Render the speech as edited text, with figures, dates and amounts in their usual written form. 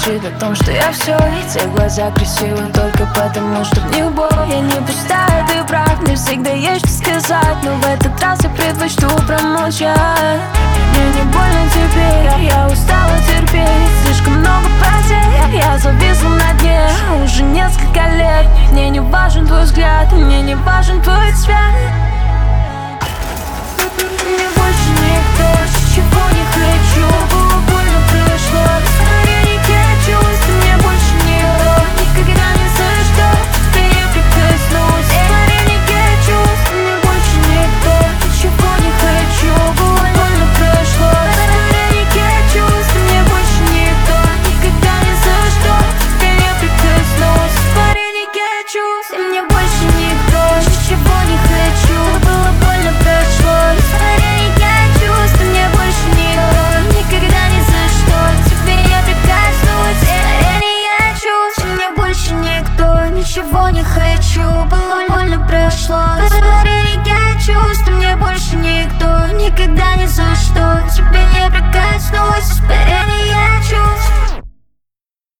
кричит о том, что я все. Эти глаза красивы только потому, что в них боль. Я не пустая, ты прав, мне всегда есть что сказать, но в этот раз я предпочту промолчать. Мне не больно теперь, я устала терпеть. Слишком много потерь, я зависла на дне уже несколько лет. Мне не важен твой взгляд, мне не важен твой цвет. Мне больше никто, чего не хочу. Было больно, прошло растворение чувств. Мне больше никто, никогда ни за что тебе не прикоснусь. Растворение чувств. Мне больше никто, ничего не хочу. Было больно, прошло растворение чувств. Мне больше никто, никогда ни за что тебе не прикоснусь. Растворение чувств. Мне больше никто, ничего не хочу. Было больно, прошло растворение чувств. Мне больше никто, никогда ни за что тебе не прикоснусь. Растворение чувств. Мне больше никто, ничего не хочу. Было больно, прошло растворение чувств. Мне больше никто, никогда ни за что